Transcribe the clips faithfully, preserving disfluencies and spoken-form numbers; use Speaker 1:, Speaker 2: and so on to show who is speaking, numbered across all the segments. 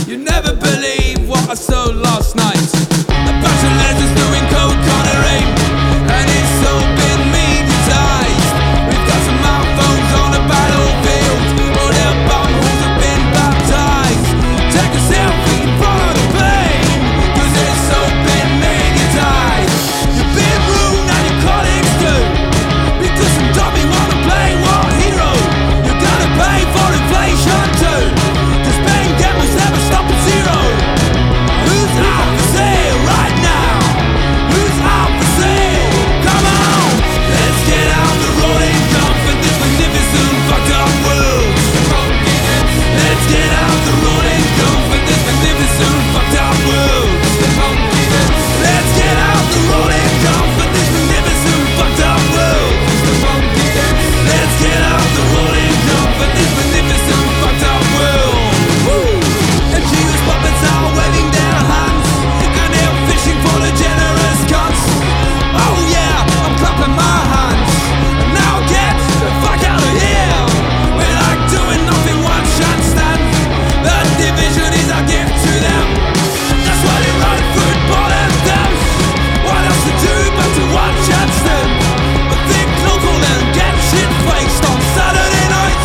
Speaker 1: You never believe what I saw last night. A bunch of legends doing cold cornering, and it's all been mediatized. We've got some mouthphones on the battlefield, all their bumholes have been baptized. Take a selfie in front of the pain, cause it's all been mediatized. You've been rude, now your colleagues do, because some dummy wanna play war hero. You're gonna pay for inflation too, cause paying debt was never stop at zero. Who's out for sale right now? Who's out for sale? Come on, let's get out the rolling dump for this magnificent fucked up world. Let's get out the rolling dump for this magnificent fucked up world. Let's get out the rolling dump for this magnificent fucked up world. Let's get out the rolling dump for this magnificent fucked up world. Woo! And Jesus puppets are waving their hands, and they're fishing for the generous cunts. Oh yeah, I'm clapping my hands, and now get the fuck out of here. We're like doing nothing, one chance stand. The division is a gift to them. That's why they run football anthems. What else to do but to watch and stand? But think local and get shit faced on Saturday nights.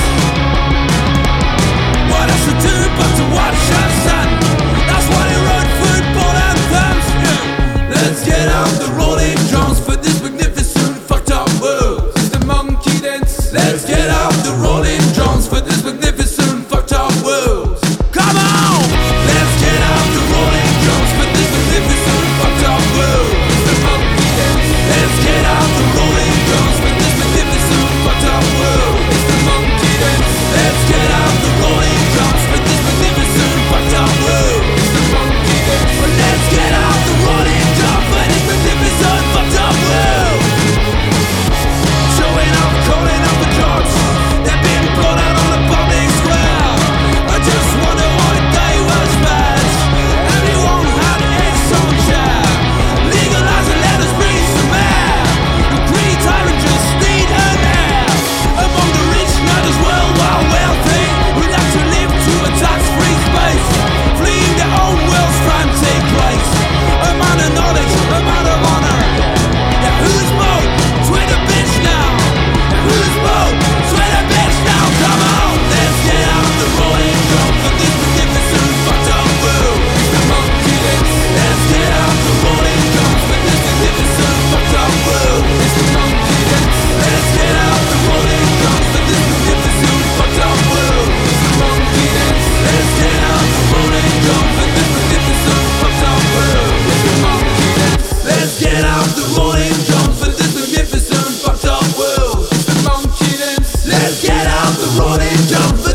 Speaker 1: What else to do but to watch and stand? That's why they run football anthems. Yeah. Let's get out the rolling drums for this magnificent fucked up world. It's the monkey dance. Let's get out the rolling drums for this magnificent fucked up world. Come on! Let's get out the rolling drums for this magnificent fucked up world. It's the monkey dance. Let's get out the rolling drums for this magnificent fucked up world. It's the monkey dance. Let's get out the rolling drums for this magnificent fucked up world. It's the monkey dance. Well, let's get out the rolling drums for this magnificent fucked up world. Showing up, calling up the drugs. They're being brought out on the public square. I just wonder what day was bad. Everyone had its own share. Legalize and let us breathe some air. The greedy tyrant just need an heir. Among the rich, not as well while wealthy, who like to live to a tax-free space, fleeing their own world's frantic place. A man of knowledge, a man of honor. Yeah, who's bold? Twitter bitch now. Yeah, who's bold? Twitter bitch now. Come on, let's get out the rolling drum for this magnificent fucked up world. It's the monkey dance. Let's get out the rolling drum for this magnificent fucked up world. It's the monkey dance. Let's get out the rolling drum for this magnificent fucked up world. It's the monkey dance. Let's get out the rolling drum for this magnificent fucked up world. It's the monkey dance. Let's get out the rolling drum for this magnificent fucked up world. It's the monkey dance. Let's get out the rolling drum for